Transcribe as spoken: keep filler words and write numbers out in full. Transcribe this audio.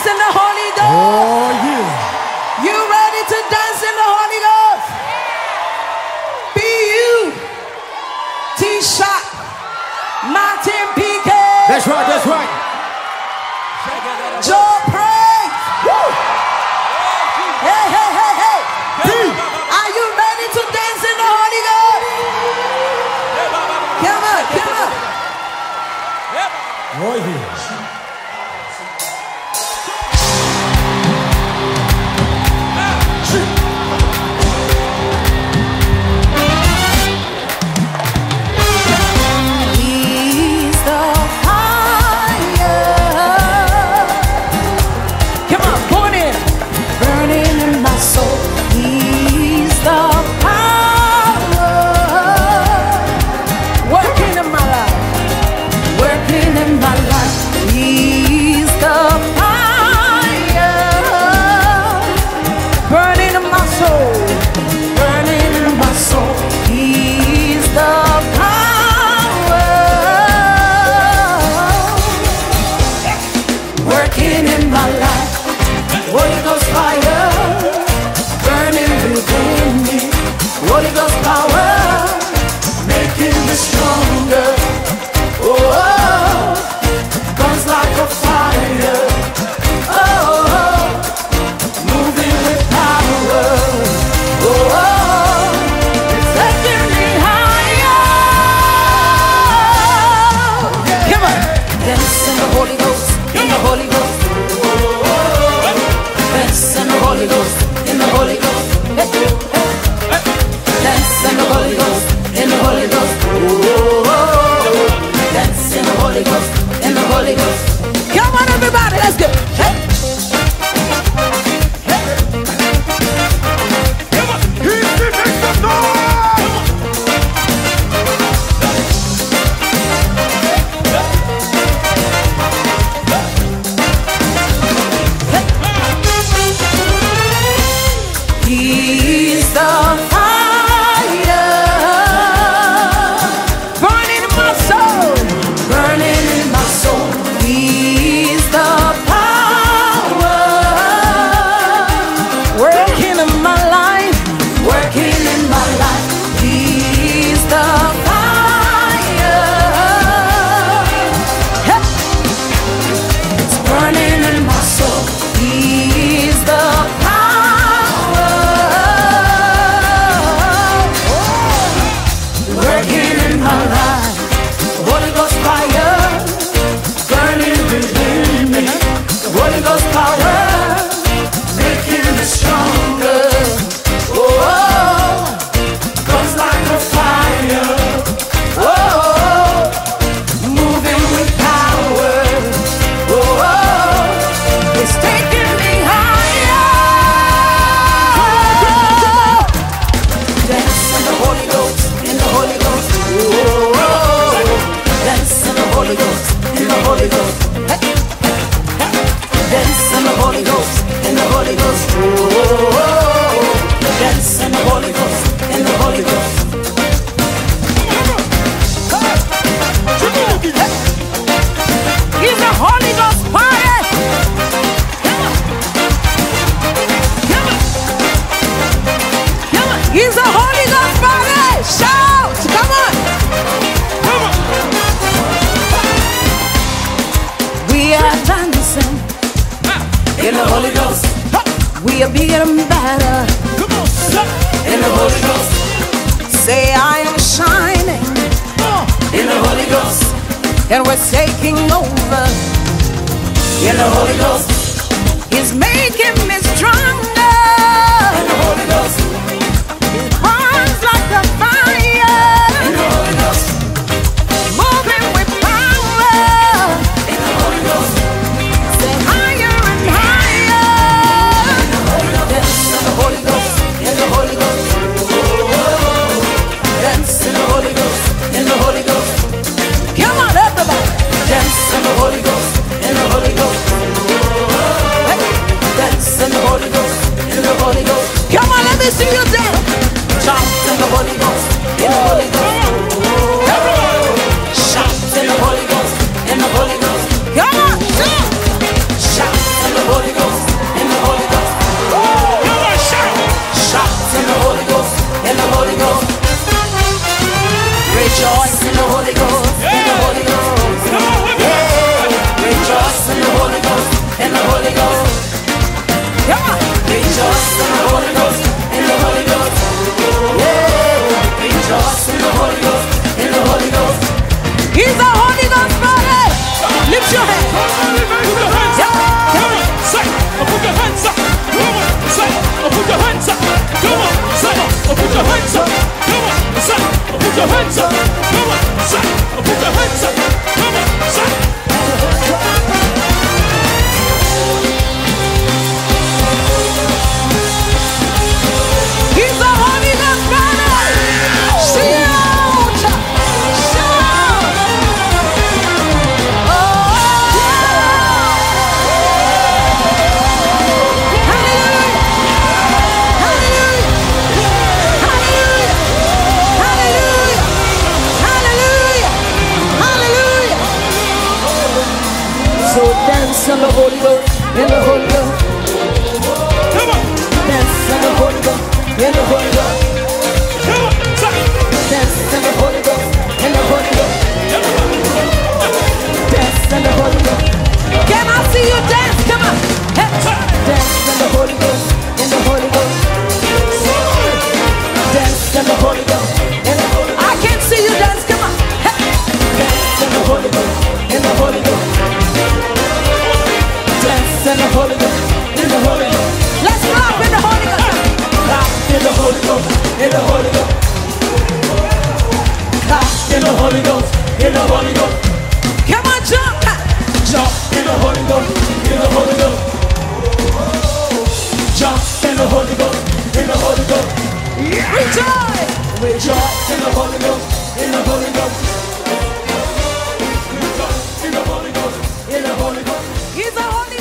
in the Holy Ghost? Oh, yeah. You ready to dance in the Holy Ghost? B U T-Shot Martin P K. That's right, that's right. Joe Praise. Woo. Hey, hey, hey, hey. P. Are you ready to dance in the Holy Ghost? Come on, come on. Oh, yeah. He's the fire. Come on, born in, burning in my soul. He's the power, working in my life, working in my life. He's the fire, burning in my soul, burning in my soul. He's the power, working in my life. Holy Ghost fire, burning within me. Holy Ghost power, making me stronger. Oh, oh, burns like a fire. Oh, oh, moving with power. Oh, oh, it's taking me higher. Come on, dance in the Holy Ghost, in the Holy Ghost. Dance in the Holy Ghost, in the Holy Ghost. Hey, hey, hey. Dance in the Holy Ghost, in the Holy Ghost. Oh, dance in the Holy Ghost, in the Holy Ghost. Come on, everybody, let's go. Hey. He's the fire, burning in my soul, burning in my soul. He's the power, working in my life, working in my life. He's the fire, hey. It's burning in my soul. He's the power, working in my life. Holy Ghost fire, burning within me. Holy Ghost power, making me stronger. Oh, oh, comes like a fire. Oh, oh, moving with power. Oh, oh, it's taking me higher. Dance in the Holy Ghost, in the Holy Ghost. Oh, dance in the Holy Ghost, in the Holy Ghost. Hey, hey, hey. Dance in the Holy Ghost, in the Holy Ghost. Oh, dance in the Holy Ghost, in the Holy Ghost. He's the Holy Ghost fire. Come on. Come on. Come on. He's the Holy Ghost fire. Shout. Come on. Come on. We are dancing in the Holy Ghost. We are bigger and better in the Holy Ghost. Say I am shining in the Holy Ghost, and we're taking over in the Holy Ghost. He's making me stronger in the Holy Ghost. It burns like a fire in the Holy Ghost, moving with power in the Holy Ghost. Say higher and higher in the Holy Ghost. Dance in the Holy Ghost, in the Holy Ghost. Dance in the Holy Ghost, in the Holy Ghost. Come on, everybody. Dance in the Holy Ghost, in the Holy Ghost. Hey, dance in the Holy Ghost. Dance in the Holy Ghost, in the Holy Ghost. Come on. Dance in the Holy Ghost, in the Holy Ghost. Come on. Dance in the Holy Ghost, in the Holy Ghost. Dance in the Holy Ghost. Can I see you dance? Come on. Hey. Dance in the Holy Ghost, in the Holy Ghost. Dance in the Holy Ghost, in the Holy Ghost. I can see you dance. Come on. Hey. Dance in the Holy Ghost, in the Holy Ghost. Dance in the Holy Ghost, in the Holy Ghost. Let's clap in the Holy Ghost. Clap in the Holy Ghost, in the Holy Ghost. Clap in the Holy Ghost, in the Holy Ghost. Come on, jump. Jump in the Holy Ghost, in the Holy Ghost. Jump in the Holy Ghost, in the Holy Ghost. Rejoice! Rejoice in the Holy Ghost, in the Holy Ghost. Rejoice in the Holy Ghost, in the Holy Ghost. He's the Holy